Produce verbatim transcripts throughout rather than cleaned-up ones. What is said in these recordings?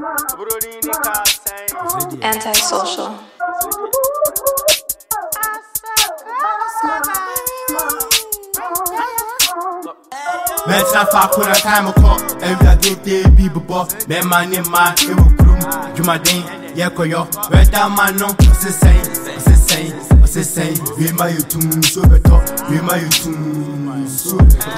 Antisocial. Let's not fuck with a time of call. Every day, day, people, boss. Man, my name, my it will groom. You my day, yeah, koyo. Red down, man, no. What's the same? What's the same? What's the same? We my you too, so better. We my you too, so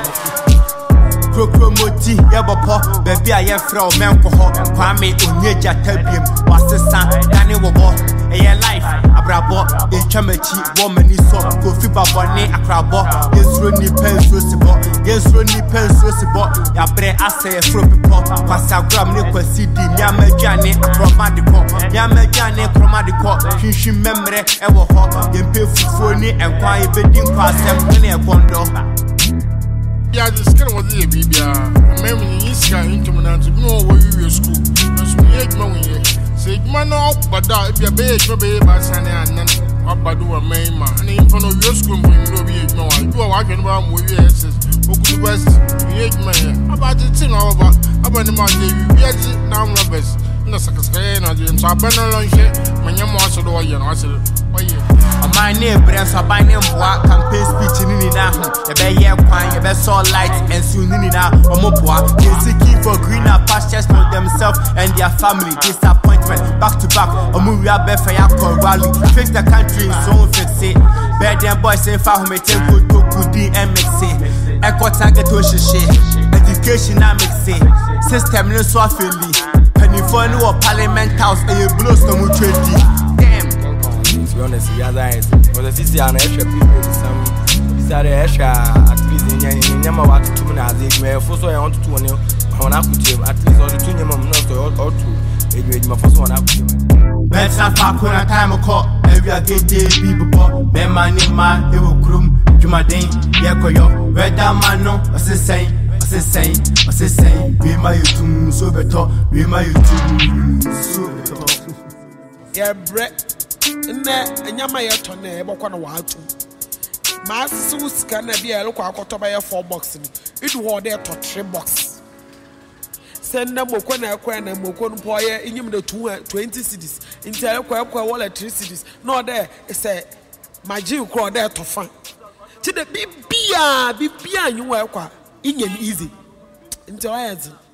Crocro moti, Yabopo, baby, I am from Mancoho, Kwame, Unyeja, Tabium, what's the son, Danny Wabo, a life, Abrabo, a chamachi, woman is so, go fiba bonnet, a crabo, yes, runny pens, Rosibo, yes, runny pens, Rosibo, Yabre, I say a floppy pop, Passagram, Nico City, Yamajani, a chromatico, Yamajani, chromatico, Kishi memory, ever hot, then pay for phony and quiet bedding past them when a condo. Yeah, the skin was the baby. Maybe you see into me to know where you school. As we make money, say, man, up, but that if you're big, you're big, but Sunday and then up by do a main man. And in front of your school, you know, no, you are walking around with your asses. Who could west, you ain't man. About the thing over, about the man, we are now rubbers. No, second, I didn't have been along here. When you're more so, you know, I said, oh, yeah. My name, Brent, so by name, what campaign speech in Nina, a bay, a best all light, and soon Nina, or Mopua. They're seeking for greener pastures for themselves and their family. Disappointment, back to back, a movie up for Yako Rally. Fix the country, so fix it. Bad and boys say, Fahome, good to good M X C. Echo target to Shishi, education, I mix it. System, no so affiliate. Penny for no parliament house, and you blow some trendy. Damn. To be honest, we are guys. For the city, I'm extra people. Some decided extra at least in Yama what two minutes. May first one I want to two on on up with you. At least all the two Yama not or two. It my first one up with you. Let's not fuck with a time of call. Every day, people, man, my name, man, it will groom. You my day, yeah, koyo. Red down, man, no, what's the same? What's the same? What's the same? We my you too, so better. We my you too, so better. Yeah, bread. And Yama Yatone, Bokwana Watu. Master scan a beer, look out to buy a four box. It was there to three box. Send them Mokwana Kwan and Mokon Poya in him the two twenty cities. In Telqua wallet three cities. No, there is a my Jew crowd there to find. To the Bibia, Bibia, you were in easy. Into